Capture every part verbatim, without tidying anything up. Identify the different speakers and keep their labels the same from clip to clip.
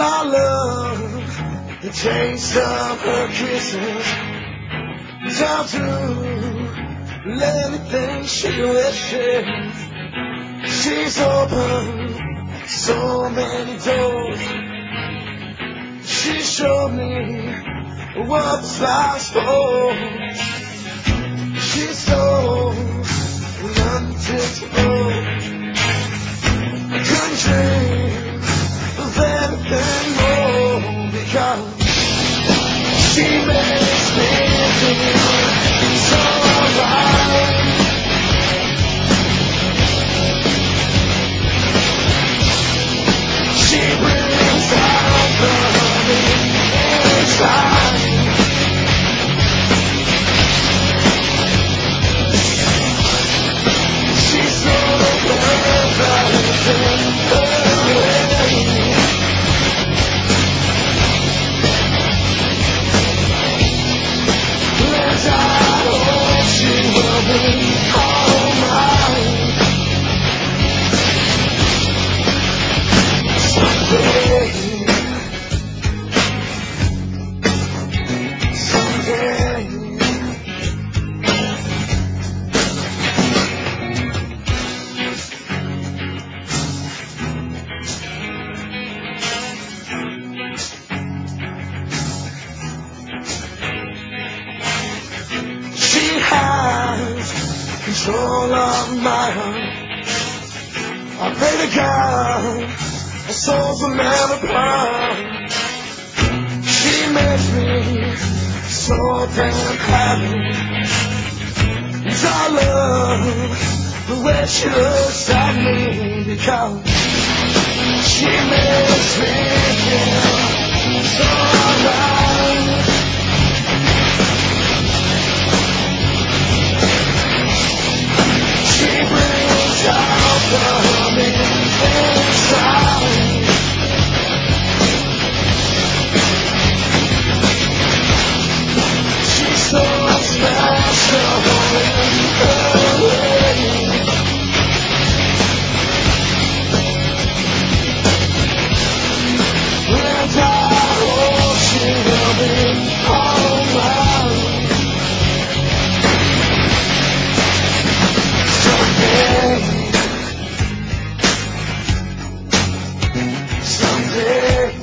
Speaker 1: I love the taste of her kisses, down to anything she wishes. She's opened so many doors. She showed me what life's for. She's so unpredictable. I couldn't dream of anything more, because she makes me feel so alive. She brings out the honey inside. She's so perfect in her way. And I hope she will be all mine someday. Control of my heart. I pray to God our souls will never part. She makes me so damn happy. And I love the way she looks at me, because she makes me feel so alive. She brings out the honey inside. She's so special in her way. And I hope she will be all mine someday. Someday.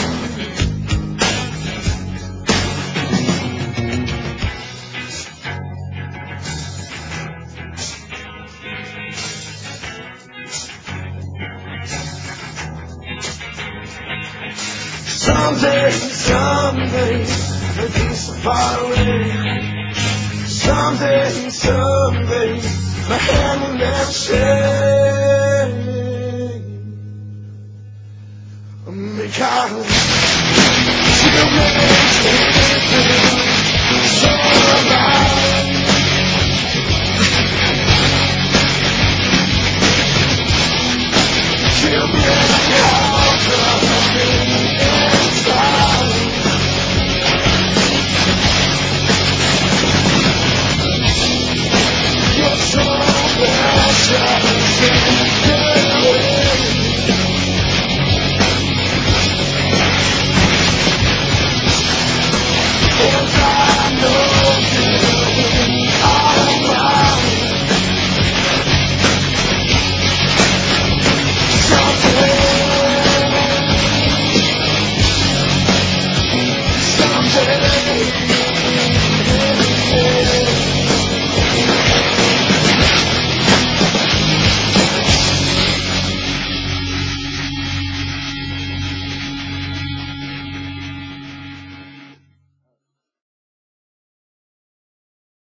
Speaker 1: Someday, someday, a piece of far away. Someday, someday, my hand will never shake, because